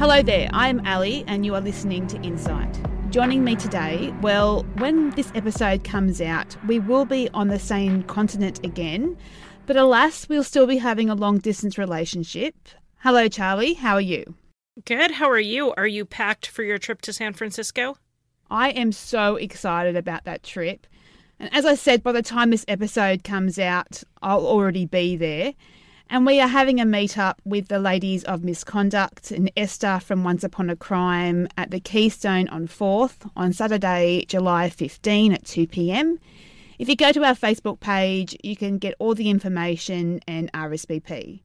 Hello there, I'm Ali and you are listening to Insight. Joining me today, well, when this episode comes out, we will be on the same continent again, but alas, we'll still be having a long-distance relationship. Hello, Charlie, how are you? Good, how are you? Are you packed for your trip to San Francisco? I am so excited about that trip. And as I said, by the time this episode comes out, I'll already be there. And we are having a meet-up with the ladies of Misconduct and Esther from Once Upon a Crime at the Keystone on 4th on Saturday, July 15 at 2 p.m. If you go to our Facebook page, you can get all the information and RSVP.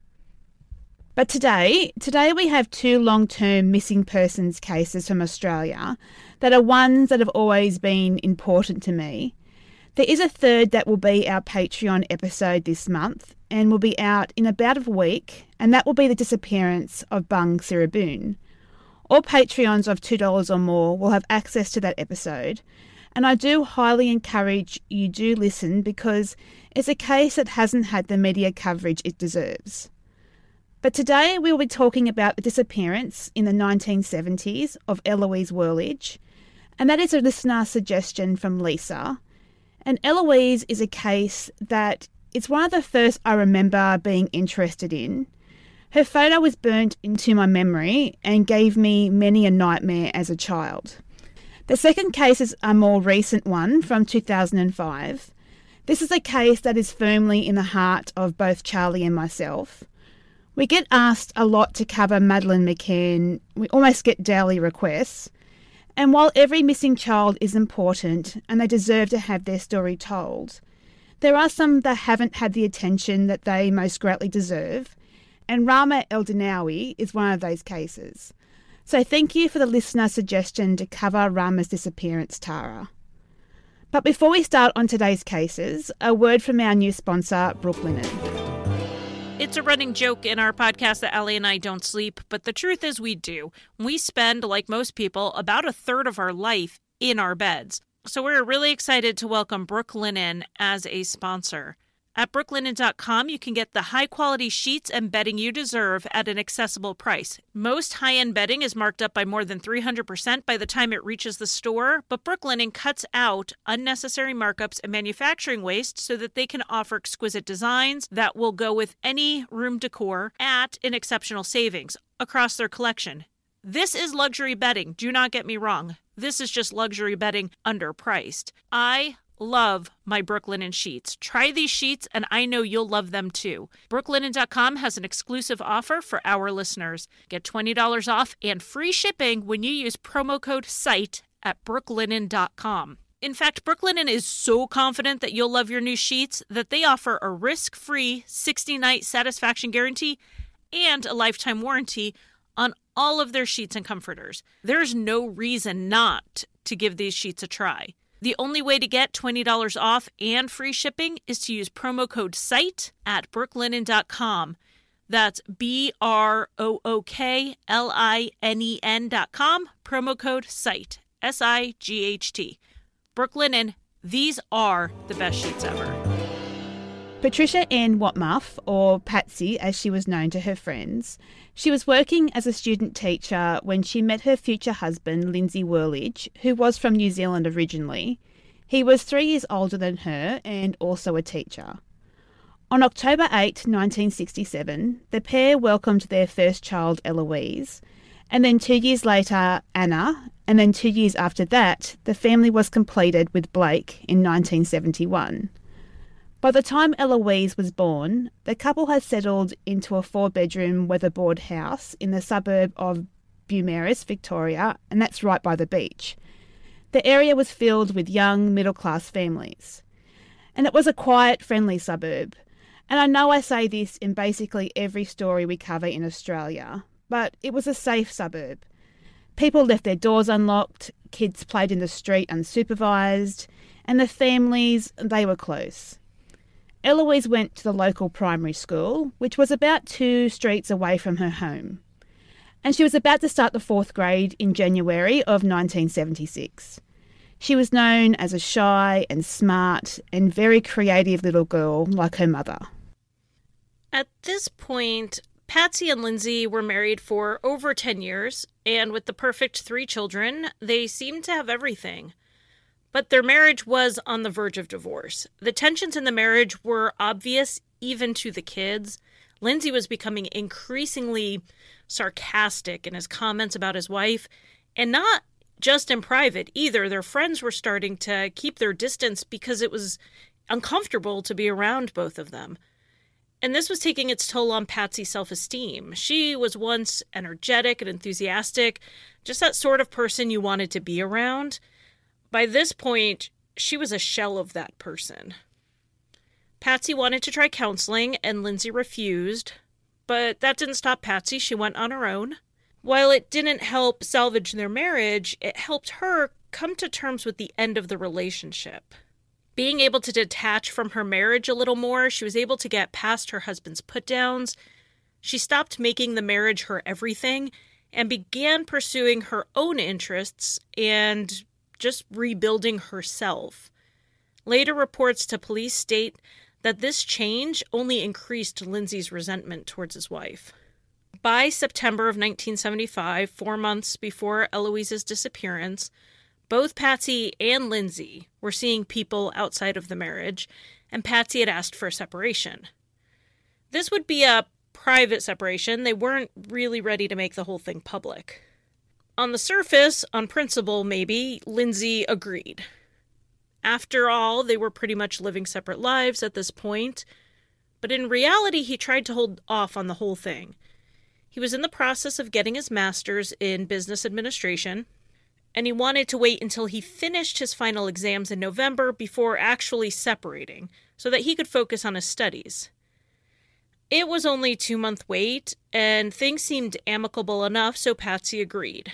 But today we have two long-term missing persons cases from Australia that are ones that have always been important to me. There is a third that will be our Patreon episode this month and will be out in about a week, and that will be the disappearance of Bung Siraboon. All Patreons of $2 or more will have access to that episode, and I do highly encourage you do listen because it's a case that hasn't had the media coverage it deserves. But today we'll be talking about the disappearance in the 1970s of Eloise Worledge, and that is a listener suggestion from Lisa. And Eloise is a case that it's one of the first I remember being interested in. Her photo was burnt into my memory and gave me many a nightmare as a child. The second case is a more recent one from 2005. This is a case that is firmly in the heart of both Charlie and myself. We get asked a lot to cover Madeleine McCann. We almost get daily requests. And while every missing child is important and they deserve to have their story told, there are some that haven't had the attention that they most greatly deserve, and Rahma Eldanawi is one of those cases. So thank you for the listener suggestion to cover Rahma's disappearance, Tara. But before we start on today's cases, a word from our new sponsor, Brooklinen. It's a running joke in our podcast that Ali and I don't sleep, but the truth is we do. We spend, like most people, about a third of our life in our beds. So we're really excited to welcome Brooklinen as a sponsor. At brooklinen.com, you can get the high-quality sheets and bedding you deserve at an accessible price. Most high-end bedding is marked up by more than 300% by the time it reaches the store, but Brooklinen cuts out unnecessary markups and manufacturing waste so that they can offer exquisite designs that will go with any room decor at an exceptional savings across their collection. This is luxury bedding, do not get me wrong. This is just luxury bedding underpriced. I love my Brooklinen sheets. Try these sheets and I know you'll love them too. Brooklinen.com has an exclusive offer for our listeners. Get $20 off and free shipping when you use promo code SITE at brooklinen.com. In fact, Brooklinen is so confident that you'll love your new sheets that they offer a risk-free 60-night satisfaction guarantee and a lifetime warranty on all of their sheets and comforters. There's no reason not to give these sheets a try. The only way to get $20 off and free shipping is to use promo code SITE at brooklinen.com. That's BROOKLINEN.com, promo code SIGHT, SIGHT. Brooklinen, these are the best sheets ever. Patricia Ann Watmuff, or Patsy as she was known to her friends, she was working as a student teacher when she met her future husband, Lindsay Worledge, who was from New Zealand originally. He was 3 years older than her and also a teacher. On October 8, 1967, the pair welcomed their first child, Eloise, and then 2 years later, Anna, and then 2 years after that, the family was completed with Blake in 1971. By the time Eloise was born, the couple had settled into a 4-bedroom weatherboard house in the suburb of Beaumaris, Victoria, and that's right by the beach. The area was filled with young, middle-class families. And it was a quiet, friendly suburb. And I know I say this in basically every story we cover in Australia, but it was a safe suburb. People left their doors unlocked, kids played in the street unsupervised, and the families, they were close. Eloise went to the local primary school, which was about 2 streets away from her home. And she was about to start the 4th grade in January of 1976. She was known as a shy and smart and very creative little girl like her mother. At this point, Patsy and Lindsay were married for over 10 years, and with the perfect 3 children, they seemed to have everything. But their marriage was on the verge of divorce. The tensions in the marriage were obvious even to the kids. Lindsay was becoming increasingly sarcastic in his comments about his wife, and not just in private either. Their friends were starting to keep their distance because it was uncomfortable to be around both of them. And this was taking its toll on Patsy's self-esteem. She was once energetic and enthusiastic, just that sort of person you wanted to be around. By this point, she was a shell of that person. Patsy wanted to try counseling, and Lindsay refused. But that didn't stop Patsy. She went on her own. While it didn't help salvage their marriage, it helped her come to terms with the end of the relationship. Being able to detach from her marriage a little more, she was able to get past her husband's put-downs. She stopped making the marriage her everything and began pursuing her own interests and just rebuilding herself. Later reports to police state that this change only increased Lindsay's resentment towards his wife. By September of 1975, 4 months before Eloise's disappearance, both Patsy and Lindsay were seeing people outside of the marriage, and Patsy had asked for a separation. This would be a private separation. They weren't really ready to make the whole thing public. On the surface, on principle maybe, Lindsay agreed. After all, they were pretty much living separate lives at this point, but in reality, he tried to hold off on the whole thing. He was in the process of getting his master's in business administration, and he wanted to wait until he finished his final exams in November before actually separating, so that he could focus on his studies. It was only a 2-month wait, and things seemed amicable enough, so Patsy agreed.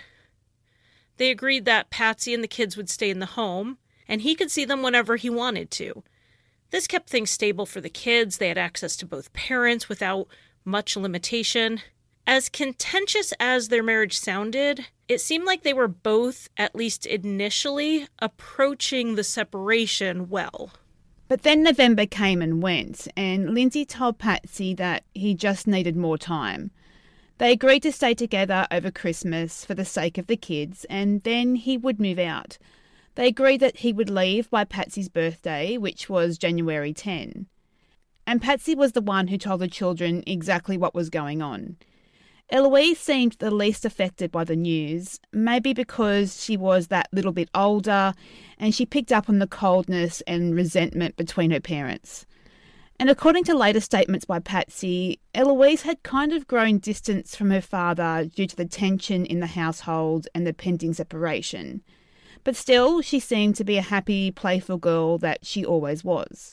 They agreed that Patsy and the kids would stay in the home, and he could see them whenever he wanted to. This kept things stable for the kids. They had access to both parents without much limitation. As contentious as their marriage sounded, it seemed like they were both, at least initially, approaching the separation well. But then November came and went, and Lindsay told Patsy that he just needed more time. They agreed to stay together over Christmas for the sake of the kids, and then he would move out. They agreed that he would leave by Patsy's birthday, which was January 10. And Patsy was the one who told the children exactly what was going on. Eloise seemed the least affected by the news, maybe because she was that little bit older and she picked up on the coldness and resentment between her parents. And according to later statements by Patsy, Eloise had kind of grown distance from her father due to the tension in the household and the pending separation. But still, she seemed to be a happy, playful girl that she always was.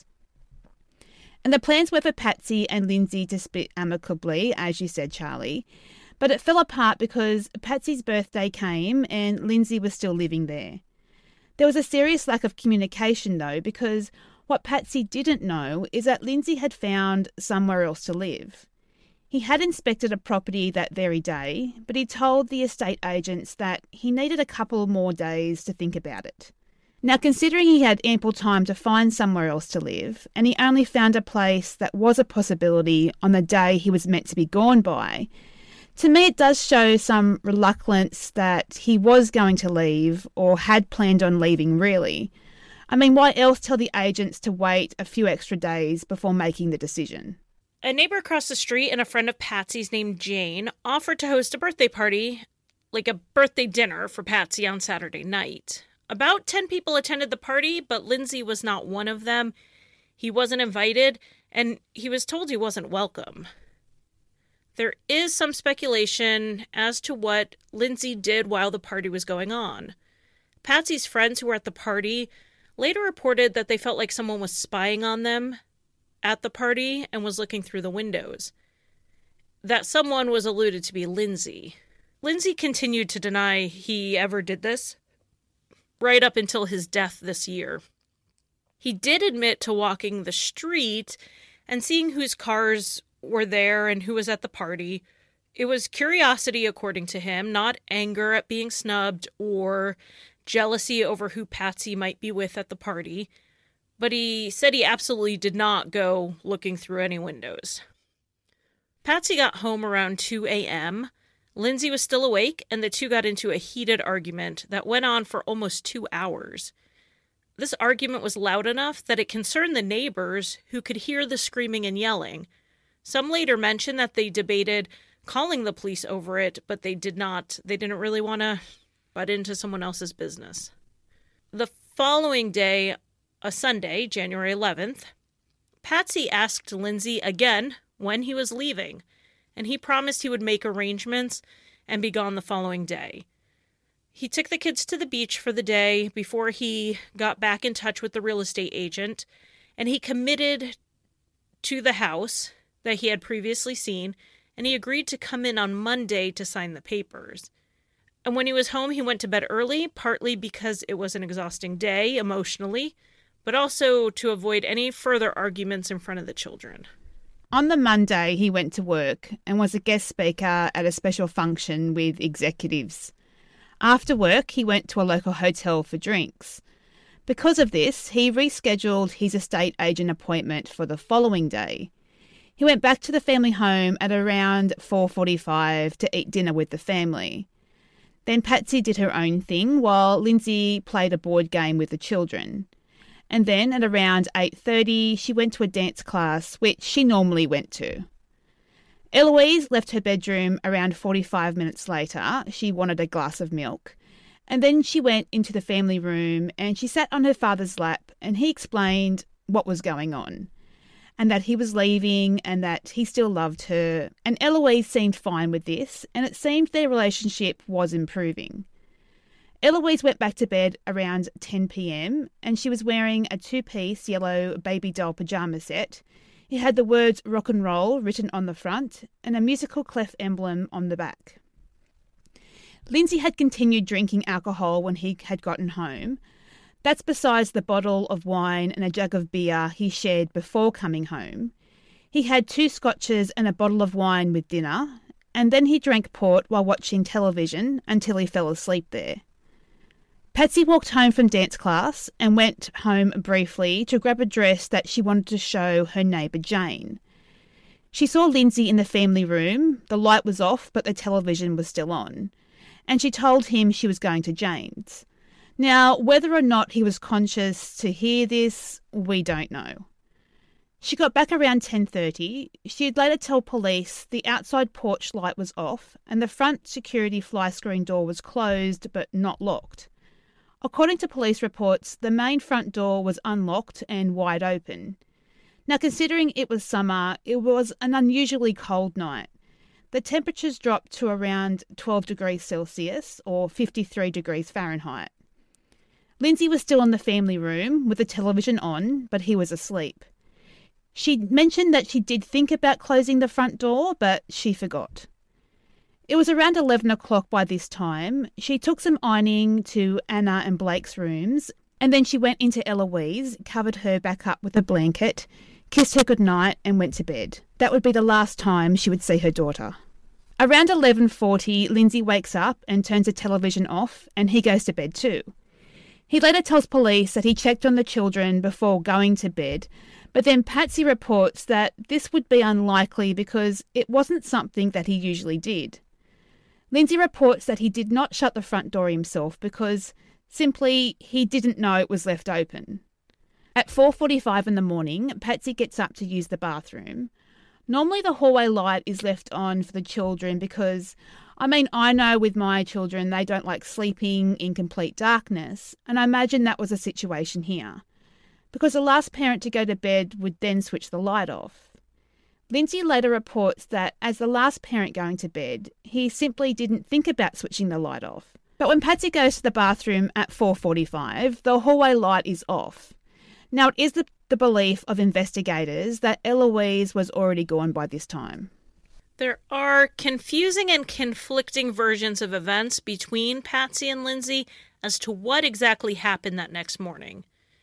And the plans were for Patsy and Lindsay to split amicably, as you said, Charlie. But it fell apart because Patsy's birthday came and Lindsay was still living there. There was a serious lack of communication, though, because what Patsy didn't know is that Lindsay had found somewhere else to live. He had inspected a property that very day, but he told the estate agents that he needed a couple more days to think about it. Now, considering he had ample time to find somewhere else to live, and he only found a place that was a possibility on the day he was meant to be gone by, to me it does show some reluctance that he was going to leave or had planned on leaving, really. I mean, why else tell the agents to wait a few extra days before making the decision? A neighbor across the street and a friend of Patsy's named Jane offered to host a birthday party, like a birthday dinner for Patsy on Saturday night. About 10 people attended the party, but Lindsay was not one of them. He wasn't invited, and he was told he wasn't welcome. There is some speculation as to what Lindsay did while the party was going on. Patsy's friends who were at the party later reported that they felt like someone was spying on them at the party and was looking through the windows. That someone was alluded to be Lindsay. Lindsay continued to deny he ever did this, right up until his death this year. He did admit to walking the street and seeing whose cars were there and who was at the party. It was curiosity, according to him, not anger at being snubbed or jealousy over who Patsy might be with at the party. But he said he absolutely did not go looking through any windows. Patsy got home around 2 a.m. Lindsay was still awake, and the two got into a heated argument that went on for almost 2 hours. This argument was loud enough that it concerned the neighbors who could hear the screaming and yelling. Some later mentioned that they debated calling the police over it, but they didn't really want to butt into someone else's business. The following day, a Sunday, January 11th, Patsy asked Lindsay again when he was leaving, and he promised he would make arrangements and be gone the following day. He took the kids to the beach for the day before he got back in touch with the real estate agent, and he committed to the house that he had previously seen, and he agreed to come in on Monday to sign the papers. And when he was home, he went to bed early, partly because it was an exhausting day emotionally, but also to avoid any further arguments in front of the children. On the Monday, he went to work and was a guest speaker at a special function with executives. After work, he went to a local hotel for drinks. Because of this, he rescheduled his estate agent appointment for the following day. He went back to the family home at around 4:45 to eat dinner with the family. Then Patsy did her own thing while Lindsay played a board game with the children. And then at around 8:30, she went to a dance class, which she normally went to. Eloise left her bedroom around 45 minutes later. She wanted a glass of milk. And then she went into the family room and she sat on her father's lap, and he explained what was going on and that he was leaving and that he still loved her. And Eloise seemed fine with this, and it seemed their relationship was improving. Eloise went back to bed around 10 p.m. and she was wearing a 2-piece yellow baby doll pyjama set. It had the words rock and roll written on the front and a musical clef emblem on the back. Lindsay had continued drinking alcohol when he had gotten home. That's besides the bottle of wine and a jug of beer he shared before coming home. He had 2 scotches and a bottle of wine with dinner, and then he drank port while watching television until he fell asleep there. Patsy walked home from dance class and went home briefly to grab a dress that she wanted to show her neighbour Jane. She saw Lindsay in the family room. The light was off, but the television was still on, and she told him she was going to Jane's. Now, whether or not he was conscious to hear this, we don't know. She got back around 10:30. She'd later tell police the outside porch light was off and the front security fly screen door was closed but not locked. According to police reports, the main front door was unlocked and wide open. Now, considering it was summer, it was an unusually cold night. The temperatures dropped to around 12 degrees Celsius or 53 degrees Fahrenheit. Lindsay was still in the family room with the television on, but he was asleep. She mentioned that she did think about closing the front door, but she forgot. It was around 11 o'clock by this time. She took some ironing to Anna and Blake's rooms, and then she went into Eloise, covered her back up with a blanket, kissed her goodnight, and went to bed. That would be the last time she would see her daughter. Around 11:40, Lindsay wakes up and turns the television off, and he goes to bed too. He later tells police that he checked on the children before going to bed, but then Patsy reports that this would be unlikely because it wasn't something that he usually did. Lindsay reports that he did not shut the front door himself because simply he didn't know it was left open. At 4:45 in the morning, Patsy gets up to use the bathroom. Normally the hallway light is left on for the children because, I know with my children they don't like sleeping in complete darkness, and I imagine that was a situation here, because the last parent to go to bed would then switch the light off. Lindsay later reports that as the last parent going to bed, he simply didn't think about switching the light off. But when Patsy goes to the bathroom at 4:45, the hallway light is off. Now, it is the belief of investigators that Eloise was already gone by this time. There are confusing and conflicting versions of events between Patsy and Lindsay as to what exactly happened that next morning.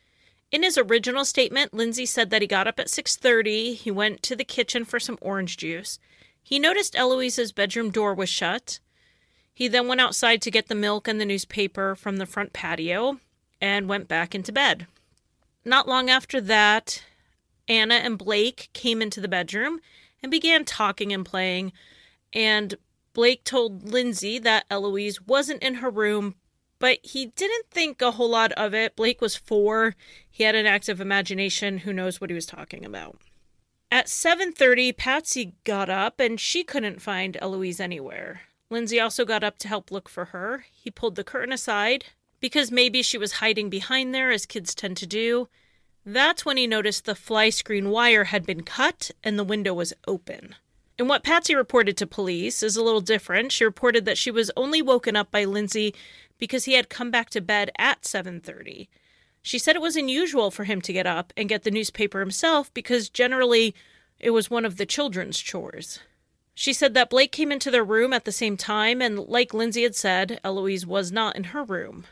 In his original statement, Lindsay said that he got up at 6:30, he went to the kitchen for some orange juice. He noticed Eloise's bedroom door was shut. He then went outside to get the milk and the newspaper from the front patio and went back into bed. Not long after that, Anna and Blake came into the bedroom, and began talking and playing. And Blake told Lindsay that Eloise wasn't in her room, but he didn't think a whole lot of it. Blake was 4. He had an active imagination. Who knows what he was talking about? At 7:30, Patsy got up and she couldn't find Eloise anywhere. Lindsay also got up to help look for her. He pulled the curtain aside because maybe she was hiding behind there, as kids tend to do. That's when he noticed the fly screen wire had been cut and the window was open. And what Patsy reported to police is a little different. She reported that she was only woken up by Lindsay because he had come back to bed at 7:30. She said it was unusual for him to get up and get the newspaper himself because generally it was one of the children's chores. She said that Blake came into their room at the same time, and like Lindsay had said, Eloise was not in her room.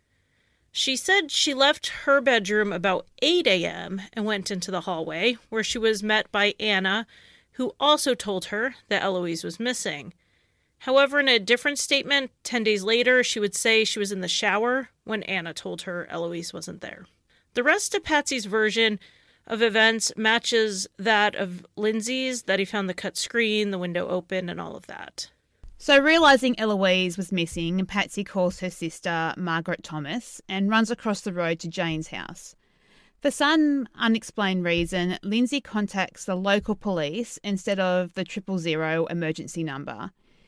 She said she left her bedroom about 8 a.m. and went into the hallway, where she was met by Anna, who also told her that Eloise was missing. However, in a different statement, 10 days later, she would say she was in the shower when Anna told her Eloise wasn't there. The rest of Patsy's version of events matches that of Lindsay's, that he found the cut screen, the window open, and all of that. So realising Eloise was missing, Patsy calls her sister, Margaret Thomas, and runs across the road to Jane's house. For some unexplained reason, Lindsay contacts the local police instead of the 000 emergency number.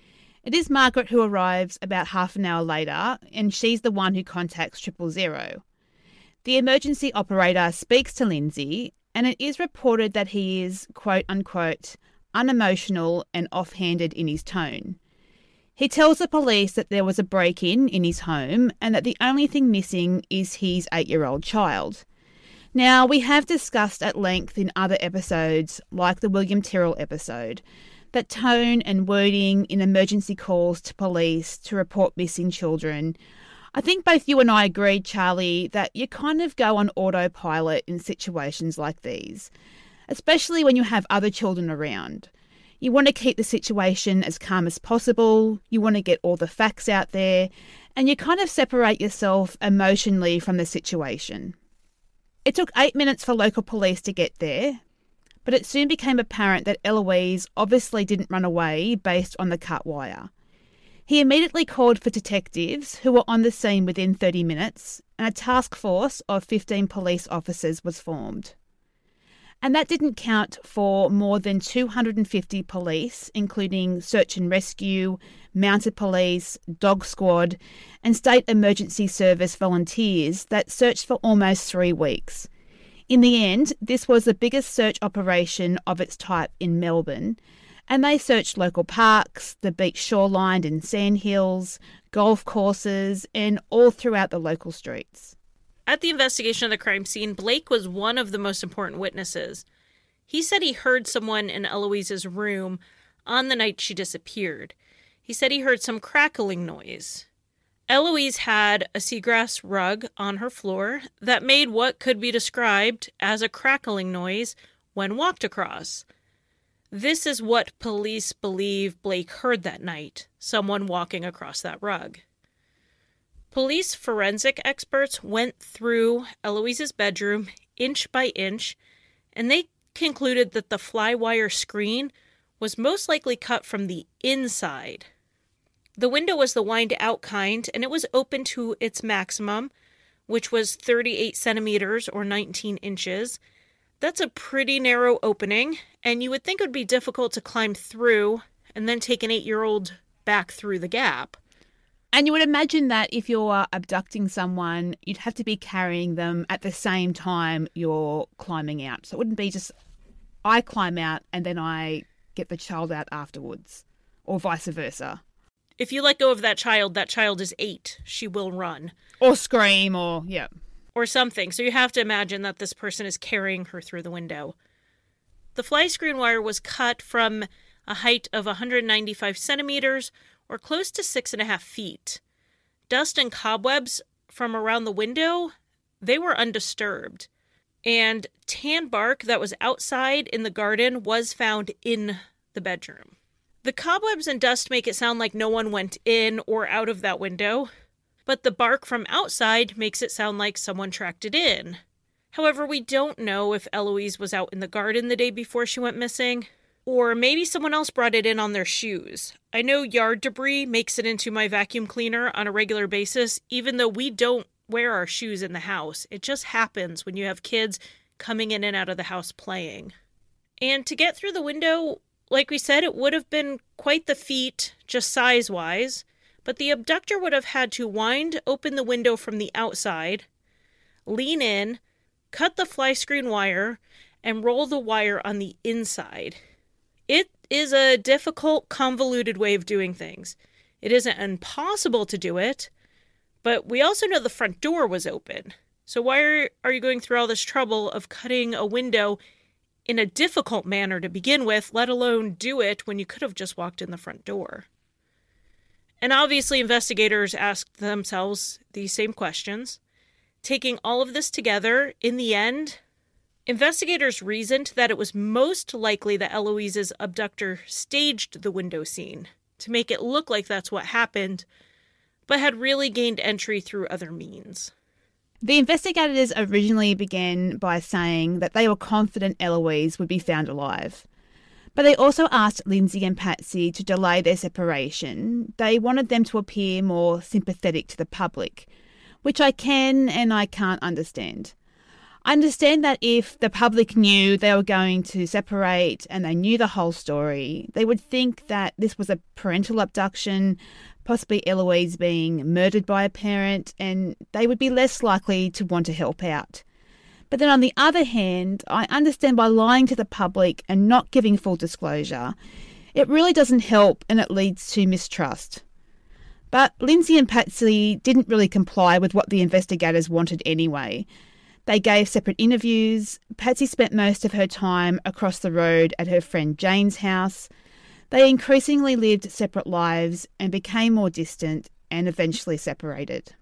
It is Margaret who arrives about half an hour later, and she's the one who contacts 000. The emergency operator speaks to Lindsay, and it is reported that he is, quote-unquote, unemotional and offhanded in his tone. He tells the police that there was a break-in in his home and that the only thing missing is his 8-year-old child. Now, we have discussed at length in other episodes, like the William Tyrrell episode, that tone and wording in emergency calls to police to report missing children. I think both you and I agreed, Charlie, that you kind of go on autopilot in situations like these, especially when you have other children around. You want to keep the situation as calm as possible, you want to get all the facts out there, and you kind of separate yourself emotionally from the situation. It took 8 minutes for local police to get there, but it soon became apparent that Eloise obviously didn't run away based on the cut wire. He immediately called for detectives who were on the scene within 30 minutes, and a task force of 15 police officers was formed. And that didn't count for more than 250 police, including search and rescue, mounted police, dog squad, and state emergency service volunteers that searched for almost 3 weeks. In the end, this was the biggest search operation of its type in Melbourne, and they searched local parks, the beach shoreline and sandhills, golf courses, and all throughout the local streets. At the investigation of the crime scene, Blake was one of the most important witnesses. He said he heard someone in Eloise's room on the night she disappeared. He said he heard some crackling noise. Eloise had a seagrass rug on her floor that made what could be described as a crackling noise when walked across. This is what police believe Blake heard that night, someone walking across that rug. Police forensic experts went through Eloise's bedroom inch by inch, and they concluded that the fly wire screen was most likely cut from the inside. The window was the wind-out kind, and it was open to its maximum, which was 38 centimeters or 19 inches. That's a pretty narrow opening, and you would think it would be difficult to climb through and then take an 8-year-old back through the gap. And you would imagine that if you're abducting someone, you'd have to be carrying them at the same time you're climbing out. So it wouldn't be just I climb out and then I get the child out afterwards, or vice versa. If you let go of that child is 8. She will run. Or scream, or, or something. So you have to imagine that this person is carrying her through the window. The fly screen wire was cut from a height of 195 centimeters, or close to 6.5 feet. Dust and cobwebs from around the window, they were undisturbed. And tan bark that was outside in the garden was found in the bedroom. The cobwebs and dust make it sound like no one went in or out of that window, but the bark from outside makes it sound like someone tracked it in. However, we don't know if Eloise was out in the garden the day before she went missing, Or maybe someone else brought it in on their shoes. I know yard debris makes it into my vacuum cleaner on a regular basis, even though we don't wear our shoes in the house. It just happens when you have kids coming in and out of the house playing. And to get through the window, like we said, it would have been quite the feat, just size-wise, but the abductor would have had to wind open the window from the outside, lean in, cut the fly screen wire, and roll the wire on the inside. It is a difficult, convoluted way of doing things. It isn't impossible to do it, but we also know the front door was open. So why are you going through all this trouble of cutting a window in a difficult manner to begin with, let alone do it when you could have just walked in the front door? And obviously investigators asked themselves these same questions. Taking all of this together, in the end, investigators reasoned that it was most likely that Eloise's abductor staged the window scene to make it look like that's what happened, but had really gained entry through other means. The investigators originally began by saying that they were confident Eloise would be found alive. But they also asked Lindsay and Patsy to delay their separation. They wanted them to appear more sympathetic to the public, which I can and I can't understand. I understand that if the public knew they were going to separate and they knew the whole story, they would think that this was a parental abduction, possibly Eloise being murdered by a parent, and they would be less likely to want to help out. But then on the other hand, I understand by lying to the public and not giving full disclosure, it really doesn't help and it leads to mistrust. But Lindsay and Patsy didn't really comply with what the investigators wanted anyway. They gave separate interviews. Patsy spent most of her time across the road at her friend Jane's house. They increasingly lived separate lives and became more distant and eventually separated.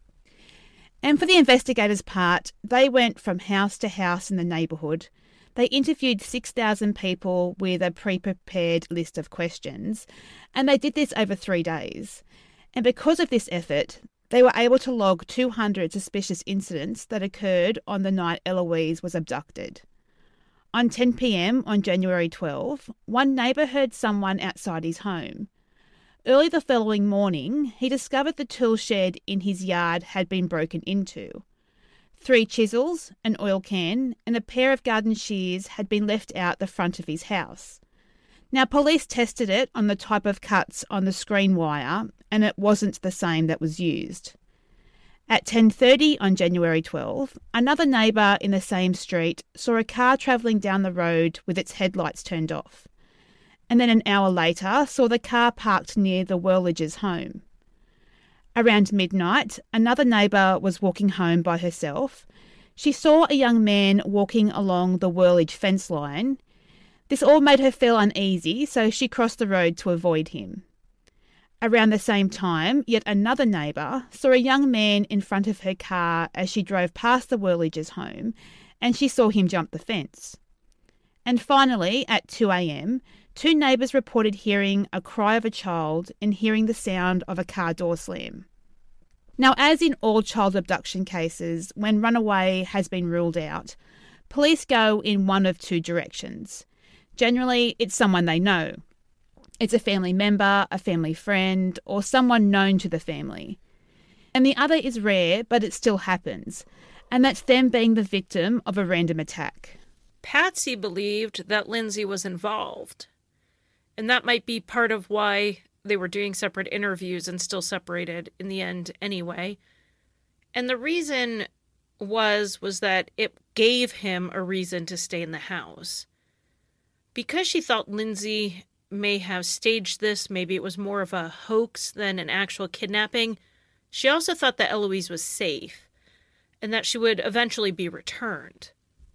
And for the investigators' part, they went from house to house in the neighbourhood. They interviewed 6,000 people with a pre-prepared list of questions, and they did this over 3 days. And because of this effort, they were able to log 200 suspicious incidents that occurred on the night Eloise was abducted. On 10 p.m. on January 12, one neighbour heard someone outside his home. Early the following morning, he discovered the tool shed in his yard had been broken into. 3 chisels, an oil can, and a pair of garden shears had been left out the front of his house. Now, police tested it on the type of cuts on the screen wire, and it wasn't the same that was used. At 10:30 on January 12, another neighbour in the same street saw a car travelling down the road with its headlights turned off. And then an hour later saw the car parked near the Whirlages' home. Around midnight, another neighbour was walking home by herself. She saw a young man walking along the Whirlage fence line. This all made her feel uneasy, so she crossed the road to avoid him. Around the same time, yet another neighbour saw a young man in front of her car as she drove past the Whirlages' home, and she saw him jump the fence. And finally, at 2 a.m, 2 neighbours reported hearing a cry of a child and hearing the sound of a car door slam. Now, as in all child abduction cases, when runaway has been ruled out, police go in one of 2 directions. Generally, it's someone they know. It's a family member, a family friend, or someone known to the family. And the other is rare, but it still happens, and that's them being the victim of a random attack. Patsy believed that Lindsay was involved, and that might be part of why they were doing separate interviews and still separated in the end anyway. And the reason was that it gave him a reason to stay in the house. Because she thought Lindsay may have staged this, maybe it was more of a hoax than an actual kidnapping, she also thought that Eloise was safe and that she would eventually be returned.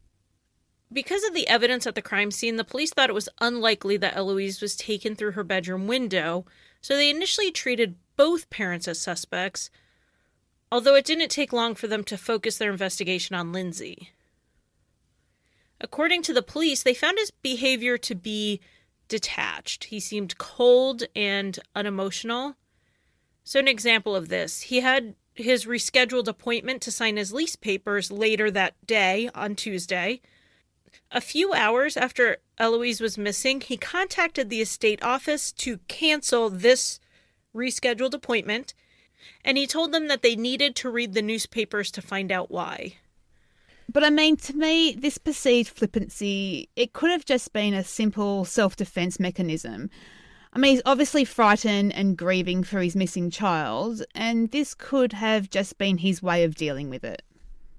Because of the evidence at the crime scene, the police thought it was unlikely that Eloise was taken through her bedroom window, so they initially treated both parents as suspects, although it didn't take long for them to focus their investigation on Lindsay. According to the police, they found his behavior to be detached. He seemed cold and unemotional. So an example of this, he had his rescheduled appointment to sign his lease papers later that day on Tuesday. A few hours after Eloise was missing, he contacted the estate office to cancel this rescheduled appointment, and he told them that they needed to read the newspapers to find out why. But I mean, to me, this perceived flippancy, it could have just been a simple self-defense mechanism. I mean, he's obviously frightened and grieving for his missing child, and this could have just been his way of dealing with it.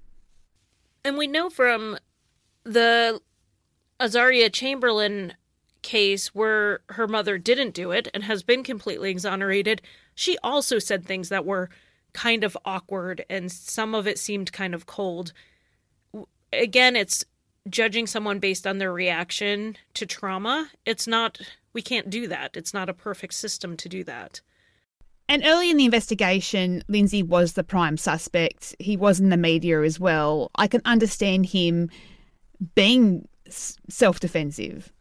And we know from the Azaria Chamberlain case where her mother didn't do it and has been completely exonerated, she also said things that were kind of awkward, and some of it seemed kind of cold. Again, it's judging someone based on their reaction to trauma. We can't do that. It's not a perfect system to do that. And early in the investigation, Lindsay was the prime suspect. He was in the media as well. I can understand him being self-defensive.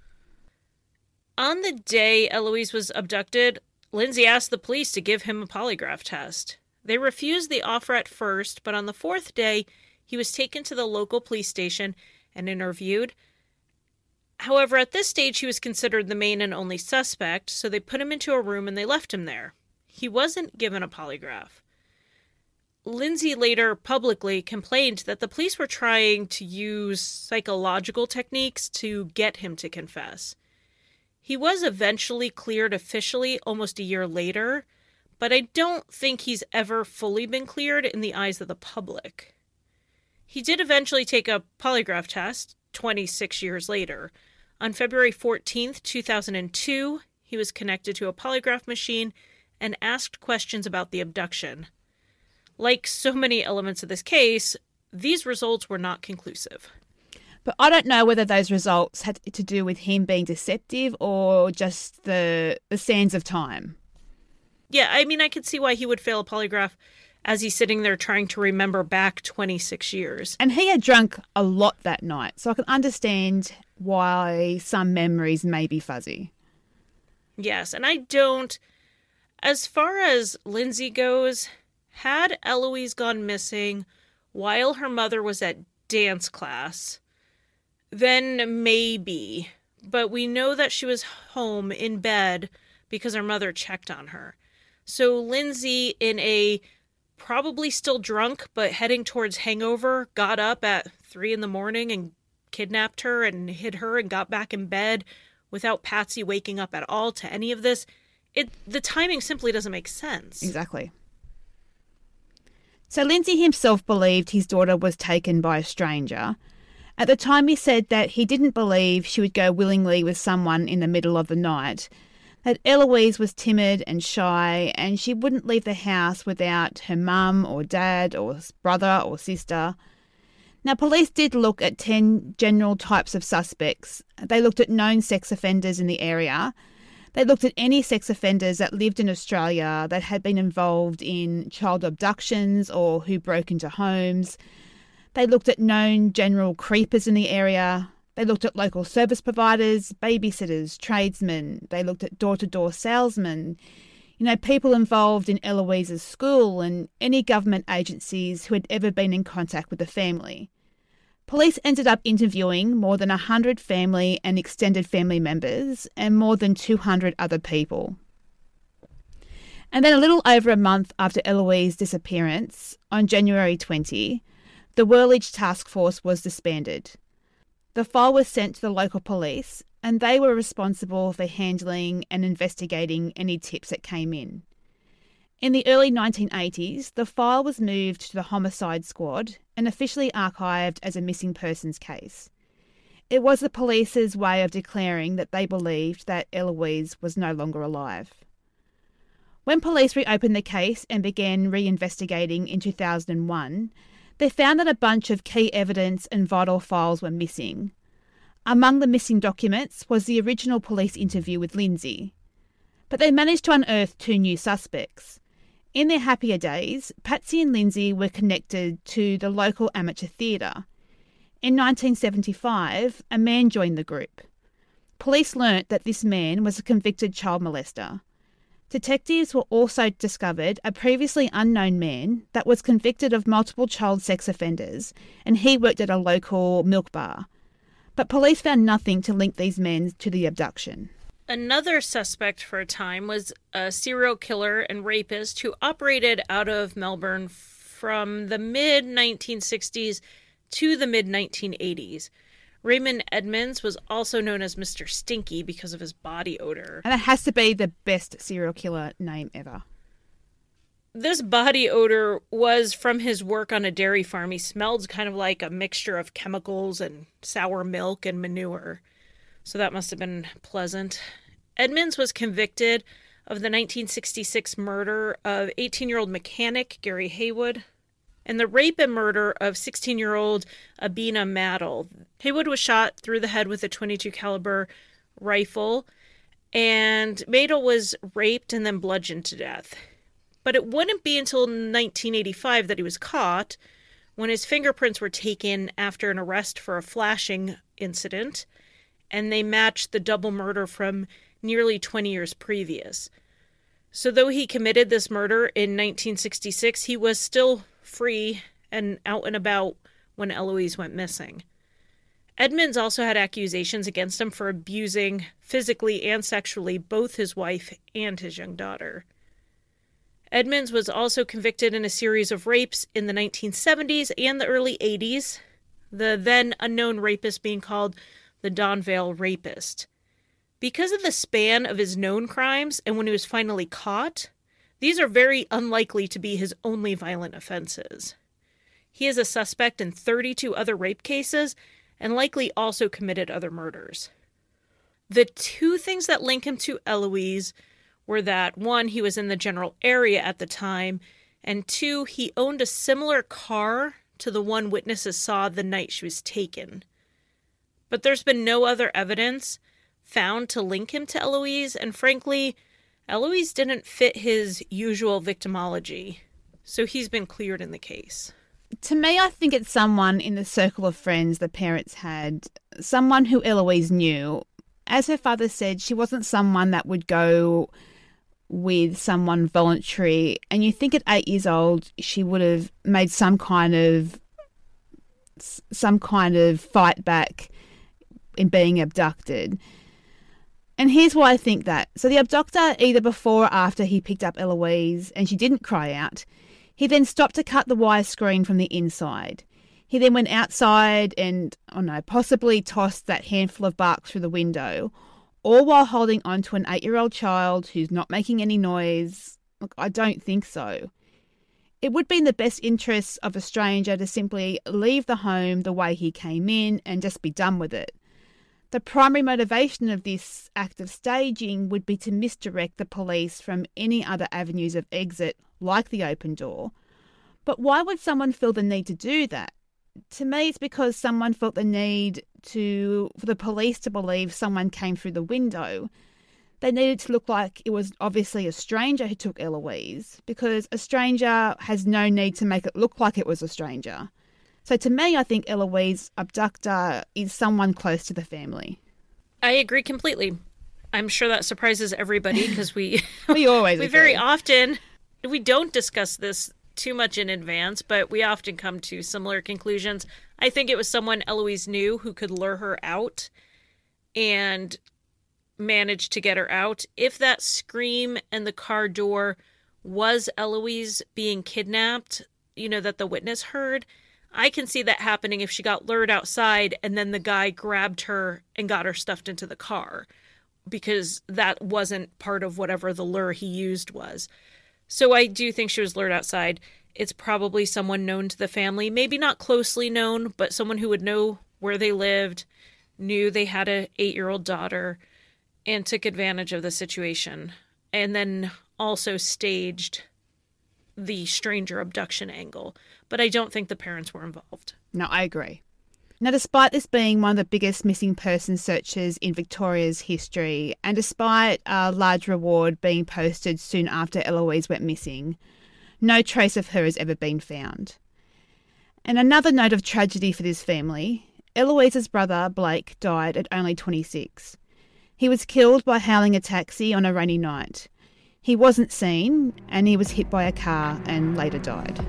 On the day Eloise was abducted, Lindsay asked the police to give him a polygraph test. They refused the offer at first, but on the fourth day, he was taken to the local police station and interviewed. However, at this stage, he was considered the main and only suspect, so they put him into a room and they left him there. He wasn't given a polygraph. Lindsay later publicly complained that the police were trying to use psychological techniques to get him to confess. He was eventually cleared officially almost a year later, but I don't think he's ever fully been cleared in the eyes of the public. He did eventually take a polygraph test 26 years later. On February 14th, 2002, he was connected to a polygraph machine and asked questions about the abduction. Like so many elements of this case, these results were not conclusive. But I don't know whether those results had to do with him being deceptive or just the sands of time. Yeah, I mean, I could see why he would fail a polygraph as he's sitting there trying to remember back 26 years. And he had drunk a lot that night, so I can understand why some memories may be fuzzy. Yes, and as far as Lindsay goes, had Eloise gone missing while her mother was at dance class, then maybe. But we know that she was home in bed because her mother checked on her. So Lindsay, in a probably still drunk but heading towards hangover, got up at 3 a.m. and kidnapped her and hid her and got back in bed without Patsy waking up at all to any of this. The timing simply doesn't make sense. Exactly. So Lindsay himself believed his daughter was taken by a stranger. At the time, he said that he didn't believe she would go willingly with someone in the middle of the night, that Eloise was timid and shy and she wouldn't leave the house without her mum or dad or brother or sister. Now, police did look at 10 general types of suspects. They looked at known sex offenders in the area. They looked at any sex offenders that lived in Australia that had been involved in child abductions or who broke into homes. They looked at known general creepers in the area. They looked at local service providers, babysitters, tradesmen. They looked at door-to-door salesmen, people involved in Eloise's school and any government agencies who had ever been in contact with the family. Police ended up interviewing more than 100 family and extended family members and more than 200 other people. And then a little over a month after Eloise's disappearance, on January 20, the Whirlidge Task Force was disbanded. The file was sent to the local police and they were responsible for handling and investigating any tips that came in. In the early 1980s, the file was moved to the Homicide Squad and officially archived as a missing persons case. It was the police's way of declaring that they believed that Eloise was no longer alive. When police reopened the case and began reinvestigating in 2001, they found that a bunch of key evidence and vital files were missing. Among the missing documents was the original police interview with Lindsay. But they managed to unearth 2 new suspects. In their happier days, Patsy and Lindsay were connected to the local amateur theatre. In 1975, a man joined the group. Police learnt that this man was a convicted child molester. Detectives were also discovered a previously unknown man that was convicted of multiple child sex offenders, and he worked at a local milk bar. But police found nothing to link these men to the abduction. Another suspect for a time was a serial killer and rapist who operated out of Melbourne from the mid-1960s to the mid-1980s. Raymond Edmonds was also known as Mr. Stinky because of his body odor. And it has to be the best serial killer name ever. This body odor was from his work on a dairy farm. He smelled kind of like a mixture of chemicals and sour milk and manure. So that must have been pleasant. Edmonds was convicted of the 1966 murder of 18-year-old mechanic Gary Haywood and the rape and murder of 16-year-old Abina Maddle. Haywood was shot through the head with a .22 caliber rifle, and Maddle was raped and then bludgeoned to death. But it wouldn't be until 1985 that he was caught, when his fingerprints were taken after an arrest for a flashing incident, and they matched the double murder from nearly 20 years previous. So though he committed this murder in 1966, he was still free and out and about when Eloise went missing. Edmonds also had accusations against him for abusing physically and sexually both his wife and his young daughter. Edmonds was also convicted in a series of rapes in the 1970s and the early 80s, the then unknown rapist being called the Don Vale Rapist. Because of the span of his known crimes and when he was finally caught, these are very unlikely to be his only violent offenses. He is a suspect in 32 other rape cases and likely also committed other murders. The two things that link him to Eloise were that, one, he was in the general area at the time, and two, he owned a similar car to the one witnesses saw the night she was taken. But there's been no other evidence found to link him to Eloise, and frankly, Eloise didn't fit his usual victimology, so he's been cleared in the case. To me, I think it's someone in the circle of friends the parents had, someone who Eloise knew. As her father said, she wasn't someone that would go with someone voluntary, and you think at 8 years old she would have made some kind of fight back in being abducted. And here's why I think that. So the abducter, either before or after he picked up Eloise and she didn't cry out, he then stopped to cut the wire screen from the inside. He then went outside and, possibly tossed that handful of bark through the window, all while holding on to an 8-year-old child who's not making any noise. Look, I don't think so. It would be in the best interests of a stranger to simply leave the home the way he came in and just be done with it. The primary motivation of this act of staging would be to misdirect the police from any other avenues of exit, like the open door. But why would someone feel the need to do that? To me, it's because someone felt the need for the police to believe someone came through the window. They needed to look like it was obviously a stranger who took Eloise, because a stranger has no need to make it look like it was a stranger. So to me, I think Eloise's abductor is someone close to the family. I agree completely. I'm sure that surprises everybody because we always we very often, we don't discuss this too much in advance, but we often come to similar conclusions. I think it was someone Eloise knew who could lure her out and manage to get her out. If that scream and the car door was Eloise being kidnapped, that the witness heard, I can see that happening if she got lured outside and then the guy grabbed her and got her stuffed into the car, because that wasn't part of whatever the lure he used was. So I do think she was lured outside. It's probably someone known to the family, maybe not closely known, but someone who would know where they lived, knew they had an 8-year-old daughter, and took advantage of the situation, and then also staged the stranger abduction angle. But I don't think the parents were involved. No, I agree. Now, despite this being one of the biggest missing person searches in Victoria's history, and despite a large reward being posted soon after Eloise went missing, no trace of her has ever been found. And another note of tragedy for this family, Eloise's brother, Blake, died at only 26. He was killed by hailing a taxi on a rainy night. He wasn't seen, and he was hit by a car and later died.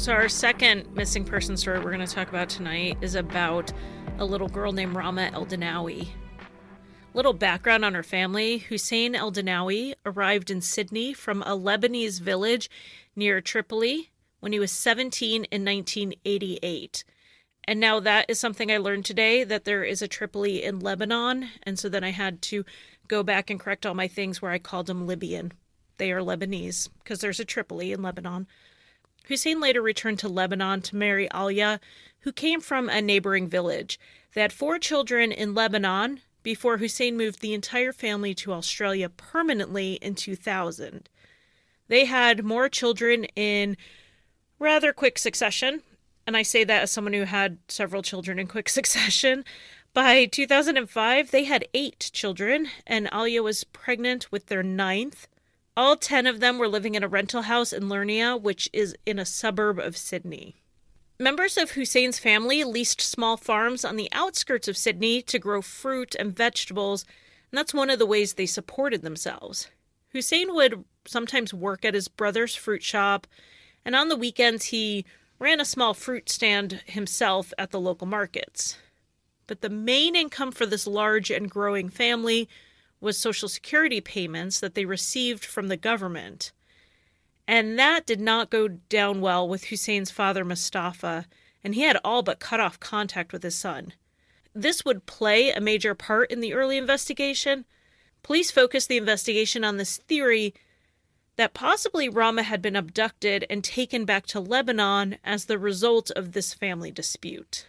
So our second missing person story we're going to talk about tonight is about a little girl named Rahma Eldanawi. Little background on her family. Hussein Eldanawi arrived in Sydney from a Lebanese village near Tripoli when he was 17 in 1988. And now that is something I learned today, that there is a Tripoli in Lebanon. And so then I had to go back and correct all my things where I called them Libyan. They are Lebanese because there's a Tripoli in Lebanon. Hussein later returned to Lebanon to marry Alia, who came from a neighboring village. They had 4 children in Lebanon before Hussein moved the entire family to Australia permanently in 2000. They had more children in rather quick succession, and I say that as someone who had several children in quick succession. By 2005, they had 8 children, and Alia was pregnant with their 9th. All 10 of them were living in a rental house in Lernia, which is in a suburb of Sydney. Members of Hussein's family leased small farms on the outskirts of Sydney to grow fruit and vegetables, and that's one of the ways they supported themselves. Hussein would sometimes work at his brother's fruit shop, and on the weekends he ran a small fruit stand himself at the local markets. But the main income for this large and growing family was Social Security payments that they received from the government. And that did not go down well with Hussein's father, Mustafa, and he had all but cut off contact with his son. This would play a major part in the early investigation. Police focused the investigation on this theory that possibly Rahma had been abducted and taken back to Lebanon as the result of this family dispute.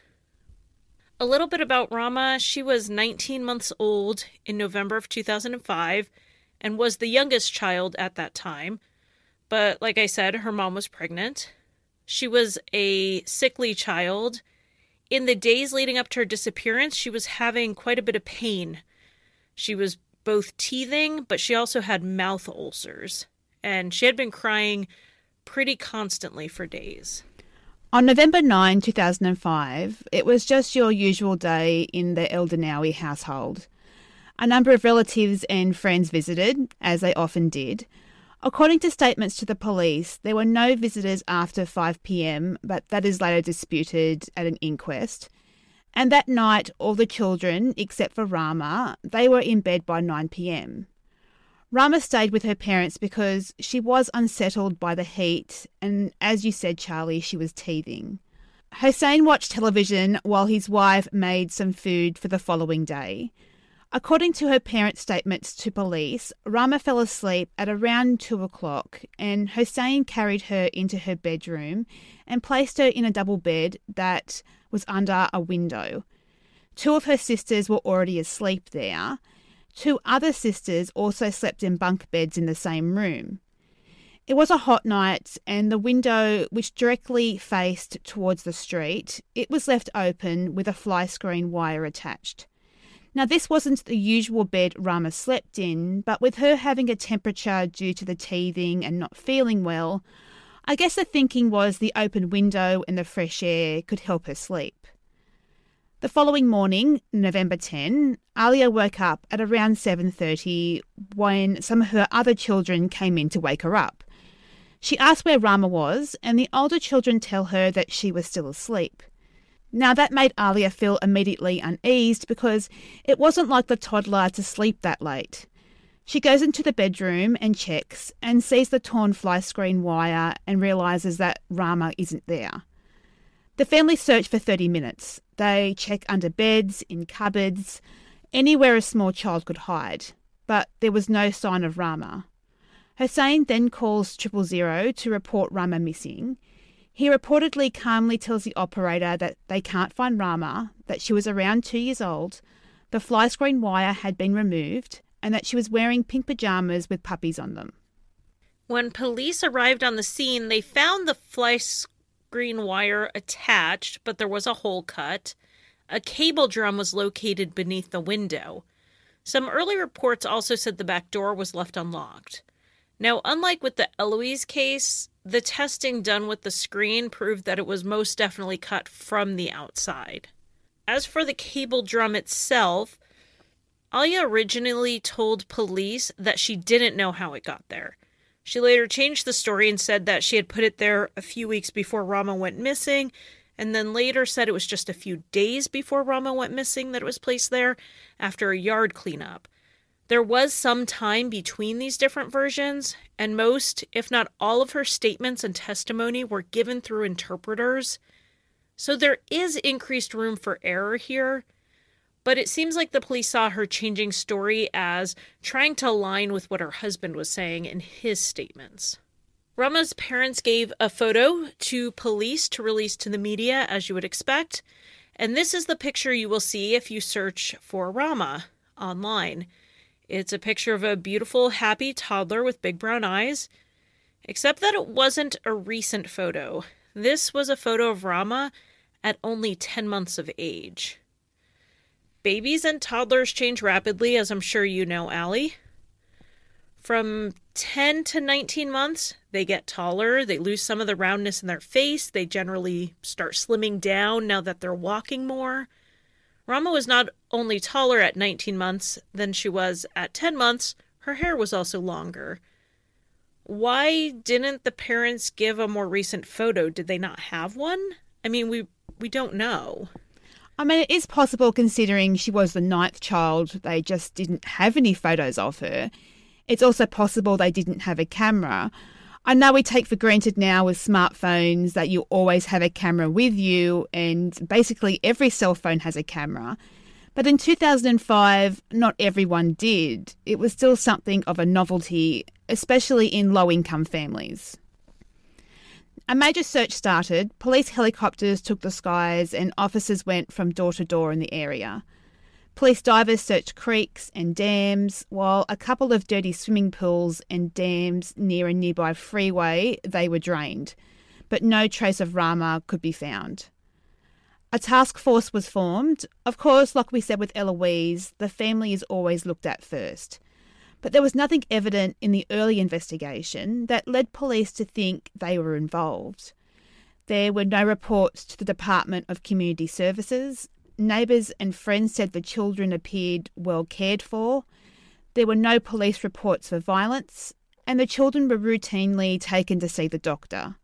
A little bit about Rahma. She was 19 months old in November of 2005 and was the youngest child at that time. But like I said, her mom was pregnant. She was a sickly child. In the days leading up to her disappearance, she was having quite a bit of pain. She was both teething, but she also had mouth ulcers. And she had been crying pretty constantly for days. On November 9, 2005, it was just your usual day in the Eldanawi household. A number of relatives and friends visited, as they often did. According to statements to the police, there were no visitors after 5 p.m, but that is later disputed at an inquest. And that night, all the children, except for Rahma, they were in bed by 9 p.m. Rahma stayed with her parents because she was unsettled by the heat, and as you said, Charlie, she was teething. Hussein watched television while his wife made some food for the following day. According to her parents' statements to police, Rahma fell asleep at around 2 o'clock, and Hussein carried her into her bedroom and placed her in a double bed that was under a window. 2 of her sisters were already asleep there. 2 other sisters also slept in bunk beds in the same room. It was a hot night, and the window, which directly faced towards the street, it was left open with a fly screen wire attached. Now, this wasn't the usual bed Rahma slept in, but with her having a temperature due to the teething and not feeling well, I guess the thinking was the open window and the fresh air could help her sleep. The following morning, November 10, Alia woke up at around 7:30 when some of her other children came in to wake her up. She asked where Rahma was, and the older children tell her that she was still asleep. Now, that made Alia feel immediately uneased because it wasn't like the toddler to sleep that late. She goes into the bedroom and checks and sees the torn fly screen wire and realises that Rahma isn't there. The family search for 30 minutes. They check under beds, in cupboards, anywhere a small child could hide, but there was no sign of Rahma. Hussein then calls 000 to report Rahma missing. He reportedly calmly tells the operator that they can't find Rahma, that she was around 2 years old, the fly screen wire had been removed, and that she was wearing pink pajamas with puppies on them. When police arrived on the scene, they found the fly screen wire attached, but there was a hole cut. A cable drum was located beneath the window. Some early reports also said the back door was left unlocked. Now, unlike with the Eloise case, the testing done with the screen proved that it was most definitely cut from the outside. As for the cable drum itself, Alia originally told police that she didn't know how it got there. She later changed the story and said that she had put it there a few weeks before Rama went missing, and then later said it was just a few days before Rama went missing that it was placed there after a yard cleanup. There was some time between these different versions, and most, if not all of her statements and testimony were given through interpreters. So there is increased room for error here, but it seems like the police saw her changing story as trying to align with what her husband was saying in his statements. Rama's parents gave a photo to police to release to the media, as you would expect, and this is the picture you will see if you search for Rama online. It's a picture of a beautiful, happy toddler with big brown eyes, except that it wasn't a recent photo. This was a photo of Rama at only 10 months of age. Babies and toddlers change rapidly, as I'm sure you know, Allie. From 10 to 19 months, they get taller, they lose some of the roundness in their face, they generally start slimming down now that they're walking more. Rama was not only taller at 19 months than she was at 10 months, her hair was also longer. Why didn't the parents give a more recent photo? Did they not have one? I mean, we don't know. I mean, it is possible considering she was the 9th child, they just didn't have any photos of her. It's also possible they didn't have a camera. I know we take for granted now with smartphones that you always have a camera with you, and basically every cell phone has a camera. But in 2005, not everyone did. It was still something of a novelty, especially in low-income families. A major search started, police helicopters took the skies and officers went from door to door in the area. Police divers searched creeks and dams, while a couple of dirty swimming pools and dams near a nearby freeway, they were drained, but no trace of Rama could be found. A task force was formed. Of course, like we said with Eloise, the family is always looked at first. But there was nothing evident in the early investigation that led police to think they were involved. There were no reports to the Department of Community Services. Neighbours and friends said the children appeared well cared for. There were no police reports for violence, and the children were routinely taken to see the doctor.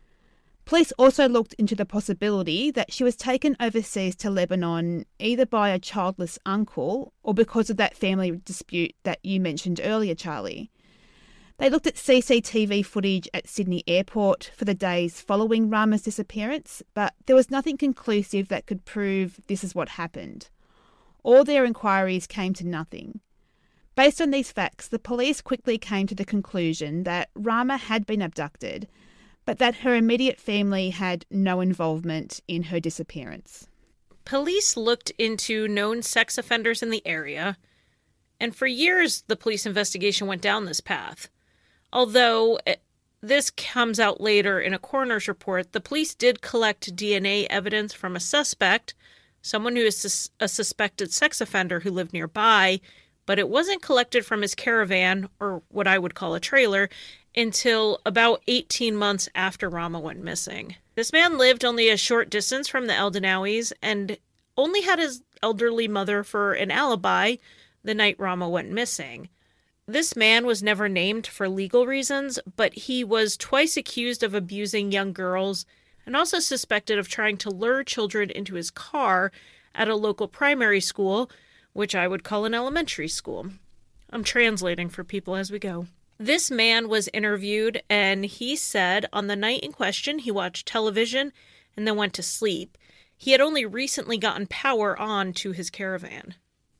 Police also looked into the possibility that she was taken overseas to Lebanon either by a childless uncle or because of that family dispute that you mentioned earlier, Charlie. They looked at CCTV footage at Sydney Airport for the days following Rama's disappearance, but there was nothing conclusive that could prove this is what happened. All their inquiries came to nothing. Based on these facts, the police quickly came to the conclusion that Rama had been abducted, but that her immediate family had no involvement in her disappearance. Police looked into known sex offenders in the area, and for years the police investigation went down this path. Although this comes out later in a coroner's report, the police did collect DNA evidence from a suspect, someone who is a suspected sex offender who lived nearby, but it wasn't collected from his caravan, or what I would call a trailer, until about 18 months after Rama went missing. This man lived only a short distance from the Eldenawis and only had his elderly mother for an alibi the night Rama went missing. This man was never named for legal reasons, but he was twice accused of abusing young girls and also suspected of trying to lure children into his car at a local primary school, which I would call an elementary school. I'm translating for people as we go. This man was interviewed, and he said on the night in question he watched television and then went to sleep. He had only recently gotten power on to his caravan.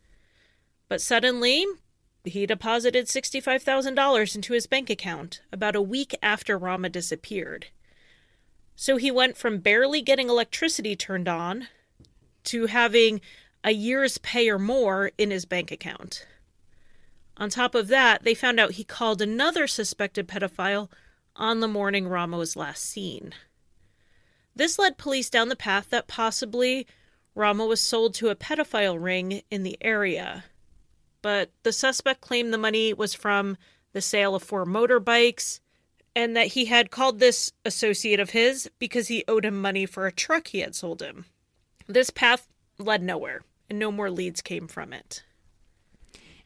But suddenly, he deposited $65,000 into his bank account about a week after Rama disappeared. So he went from barely getting electricity turned on to having a year's pay or more in his bank account. On top of that, they found out he called another suspected pedophile on the morning Rama was last seen. This led police down the path that possibly Rama was sold to a pedophile ring in the area. But the suspect claimed the money was from the sale of 4 motorbikes, and that he had called this associate of his because he owed him money for a truck he had sold him. This path led nowhere, and no more leads came from it.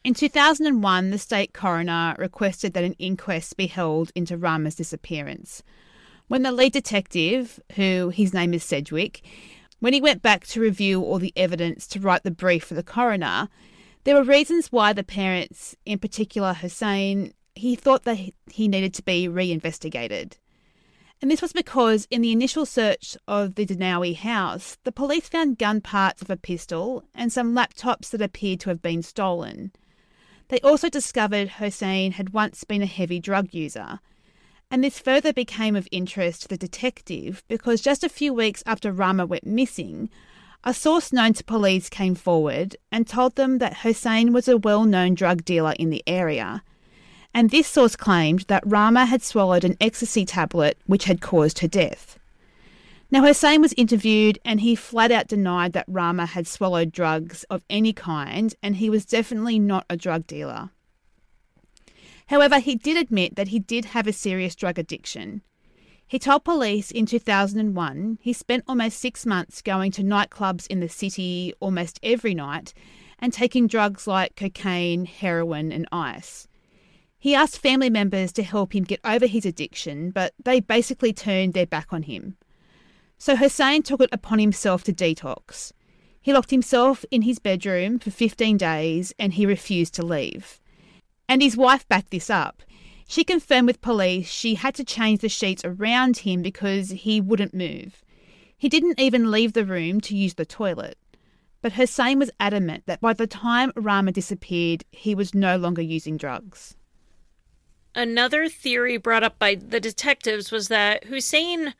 In 2001, the state coroner requested that an inquest be held into Rama's disappearance. When the lead detective, who his name is Sedgwick, when he went back to review all the evidence to write the brief for the coroner, there were reasons why the parents, in particular Hussein, he thought that he needed to be reinvestigated. And this was because in the initial search of the Dinawi house, the police found gun parts of a pistol and some laptops that appeared to have been stolen. They also discovered Hussein had once been a heavy drug user. And this further became of interest to the detective because just a few weeks after Rama went missing, a source known to police came forward and told them that Hussein was a well-known drug dealer in the area. And this source claimed that Rama had swallowed an ecstasy tablet which had caused her death. Now, Hussein was interviewed and he flat out denied that Rama had swallowed drugs of any kind, and he was definitely not a drug dealer. However, he did admit that he did have a serious drug addiction. He told police in 2001 he spent almost 6 months going to nightclubs in the city almost every night and taking drugs like cocaine, heroin and ice. He asked family members to help him get over his addiction, but they basically turned their back on him. So Hussein took it upon himself to detox. He locked himself in his bedroom for 15 days and he refused to leave. And his wife backed this up. She confirmed with police she had to change the sheets around him because he wouldn't move. He didn't even leave the room to use the toilet. But Hussein was adamant that by the time Rama disappeared, he was no longer using drugs. Another theory brought up by the detectives was that Hussein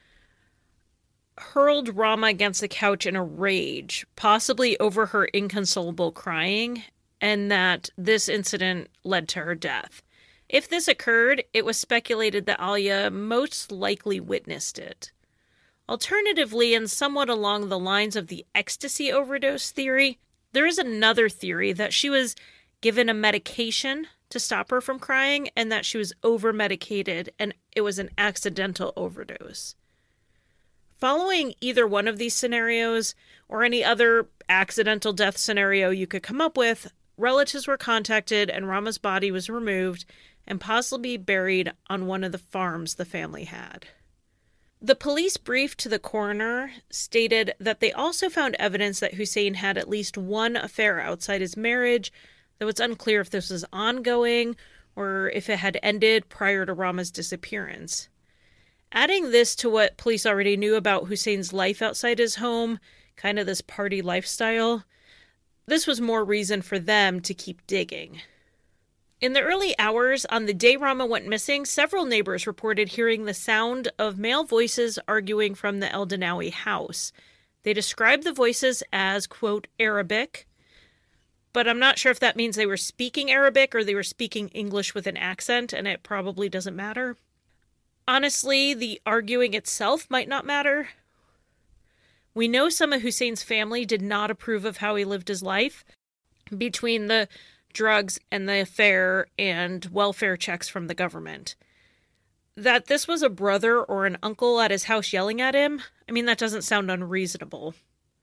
hurled Rama against the couch in a rage, possibly over her inconsolable crying, and that this incident led to her death. If this occurred, it was speculated that Alia most likely witnessed it. Alternatively, and somewhat along the lines of the ecstasy overdose theory, there is another theory that she was given a medication to stop her from crying and that she was over-medicated and it was an accidental overdose. Following either one of these scenarios, or any other accidental death scenario you could come up with, relatives were contacted and Rama's body was removed and possibly buried on one of the farms the family had. The police brief to the coroner stated that they also found evidence that Hussein had at least one affair outside his marriage, though it's unclear if this was ongoing or if it had ended prior to Rama's disappearance. Adding this to what police already knew about Hussein's life outside his home, kind of this party lifestyle, this was more reason for them to keep digging. In the early hours on the day Rama went missing, several neighbors reported hearing the sound of male voices arguing from the El Dinawi house. They described the voices as, quote, Arabic, but I'm not sure if that means they were speaking Arabic or they were speaking English with an accent, and it probably doesn't matter. Honestly, the arguing itself might not matter. We know some of Hussein's family did not approve of how he lived his life. Between the drugs and the affair and welfare checks from the government. That this was a brother or an uncle at his house yelling at him, I mean, that doesn't sound unreasonable.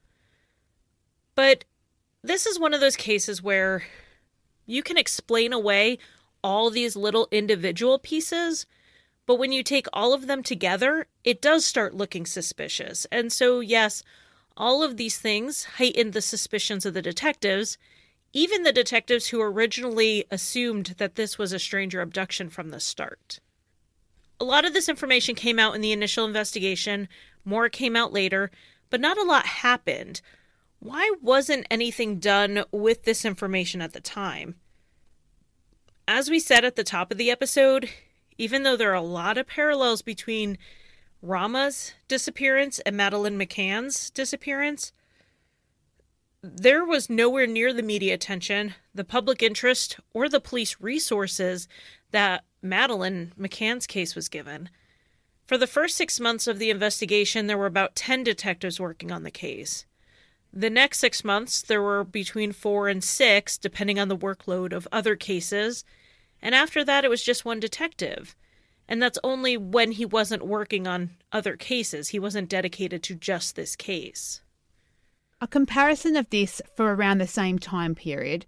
But this is one of those cases where you can explain away all these little individual pieces, but when you take all of them together, it does start looking suspicious. And so, yes, all of these things heightened the suspicions of the detectives, even the detectives who originally assumed that this was a stranger abduction from the start. A lot of this information came out in the initial investigation, more came out later, but not a lot happened. Why wasn't anything done with this information at the time? As we said at the top of the episode, even though there are a lot of parallels between Rama's disappearance and Madeleine McCann's disappearance, there was nowhere near the media attention, the public interest, or the police resources that Madeleine McCann's case was given. For the first 6 months of the investigation, there were about 10 detectives working on the case. The next 6 months, there were between 4 and 6, depending on the workload of other cases. And after that, it was just one detective. And that's only when he wasn't working on other cases. He wasn't dedicated to just this case. A comparison of this for around the same time period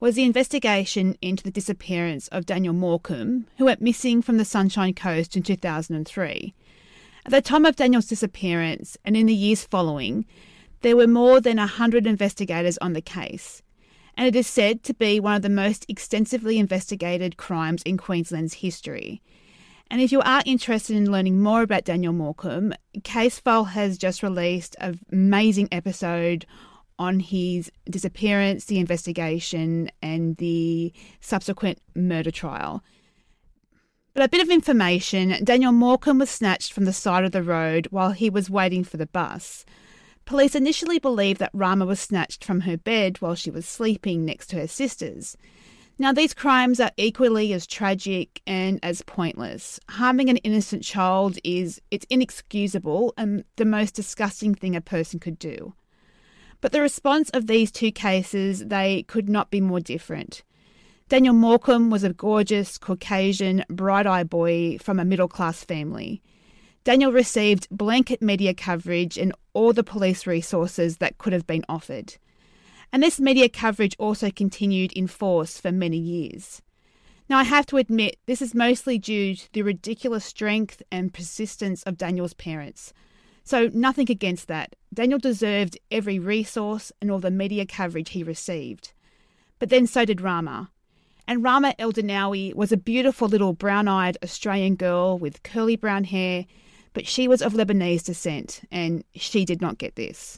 was the investigation into the disappearance of Daniel Morecambe, who went missing from the Sunshine Coast in 2003. At the time of Daniel's disappearance and in the years following, there were more than 100 investigators on the case, and it is said to be one of the most extensively investigated crimes in Queensland's history. And if you are interested in learning more about Daniel Morecambe, Casefile has just released an amazing episode on his disappearance, the investigation, and the subsequent murder trial. But a bit of information, Daniel Morecambe was snatched from the side of the road while he was waiting for the bus. Police initially believed that Rama was snatched from her bed while she was sleeping next to her sisters. Now, these crimes are equally as tragic and as pointless. Harming an innocent child it's inexcusable and the most disgusting thing a person could do. But the response of these two cases, they could not be more different. Daniel Morecambe was a gorgeous, Caucasian, bright-eyed boy from a middle-class family. Daniel received blanket media coverage and all the police resources that could have been offered. And this media coverage also continued in force for many years. Now, I have to admit, this is mostly due to the ridiculous strength and persistence of Daniel's parents. So nothing against that. Daniel deserved every resource and all the media coverage he received. But then so did Rama. And Rama Eldenawi was a beautiful little brown-eyed Australian girl with curly brown hair, but she was of Lebanese descent, and she did not get this.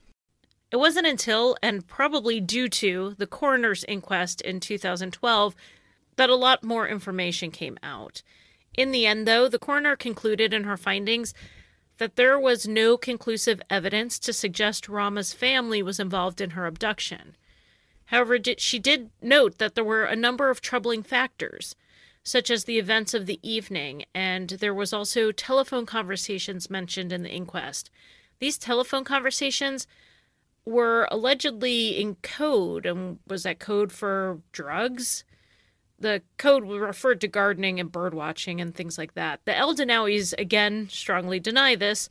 It wasn't until, and probably due to, the coroner's inquest in 2012 that a lot more information came out. In the end, though, the coroner concluded in her findings that there was no conclusive evidence to suggest Rama's family was involved in her abduction. However, she did note that there were a number of troubling factors, such as the events of the evening, and there was also telephone conversations mentioned in the inquest. These telephone conversations were allegedly in code, and was that code for drugs? The code referred to gardening and bird watching and things like that. The Eldenawis, again, strongly deny this.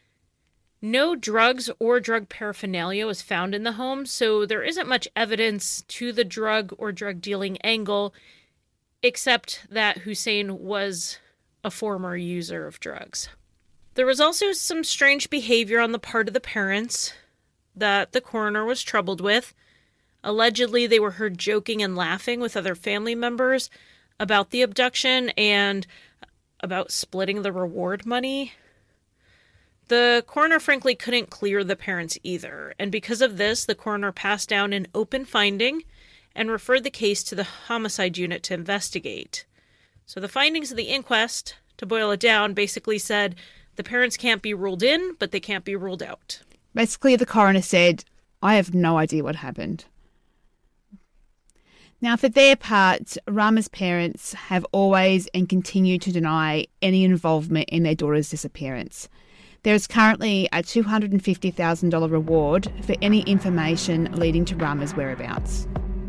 No drugs or drug paraphernalia was found in the home, so there isn't much evidence to the drug or drug dealing angle, except that Hussein was a former user of drugs. There was also some strange behavior on the part of the parents that the coroner was troubled with. Allegedly, they were heard joking and laughing with other family members about the abduction and about splitting the reward money. The coroner frankly couldn't clear the parents either, and because of this, the coroner passed down an open finding and referred the case to the homicide unit to investigate. So the findings of the inquest, to boil it down, basically said the parents can't be ruled in, but they can't be ruled out. Basically, the coroner said, I have no idea what happened. Now, for their part, Rama's parents have always and continue to deny any involvement in their daughter's disappearance. There is currently a $250,000 reward for any information leading to Rama's whereabouts.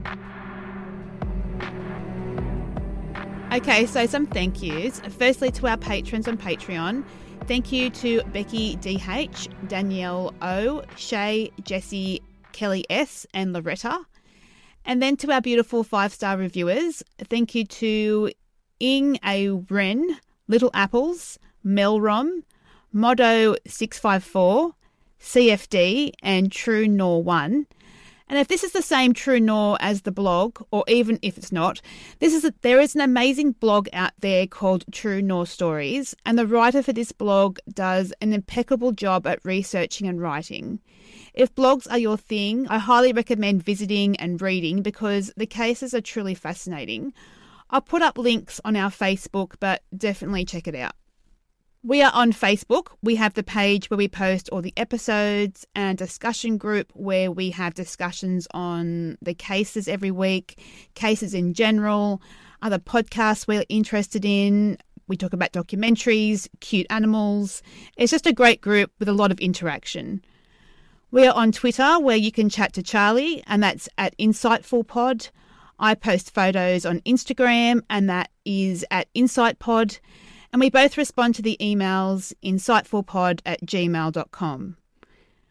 Okay, so some thank yous. Firstly, to our patrons on Patreon. Thank you to Becky DH, Danielle O, Shay, Jessie, Kelly S, and Loretta. And then to our beautiful 5-star reviewers, thank you to Ing A. Wren, Little Apples, Melrom, Modo654, CFD, and True Nor 1. And if this is the same True Nor as the blog, or even if it's not, there is an amazing blog out there called True Nor Stories, and the writer for this blog does an impeccable job at researching and writing. If blogs are your thing, I highly recommend visiting and reading because the cases are truly fascinating. I'll put up links on our Facebook, but definitely check it out. We are on Facebook. We have the page where we post all the episodes and a discussion group where we have discussions on the cases every week, cases in general, other podcasts we're interested in. We talk about documentaries, cute animals. It's just a great group with a lot of interaction. We are on Twitter where you can chat to Charlie, and that's at InsightfulPod. I post photos on Instagram, and that is at InsightPod. And we both respond to the emails insightfulpod@gmail.com.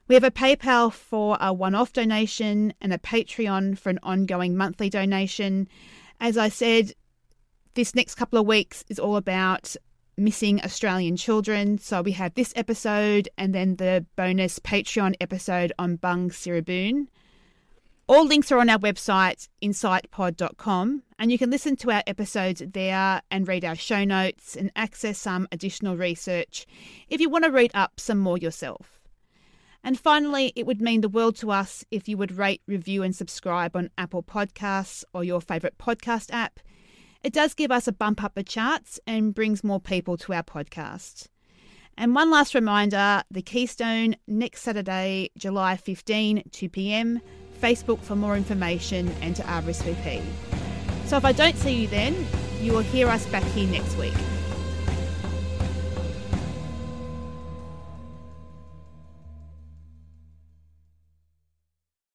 We have a PayPal for a one-off donation and a Patreon for an ongoing monthly donation. As I said, this next couple of weeks is all about missing Australian children. So we have this episode and then the bonus Patreon episode on Bung Siriboon. All links are on our website, insightpod.com, and you can listen to our episodes there and read our show notes and access some additional research if you want to read up some more yourself. And finally, it would mean the world to us if you would rate, review and subscribe on Apple Podcasts or your favourite podcast app. It does give us a bump up the charts and brings more people to our podcast. And one last reminder, the Keystone next Saturday, July 15, 2 p.m, Facebook for more information and to RSVP. So if I don't see you then, you will hear us back here next week.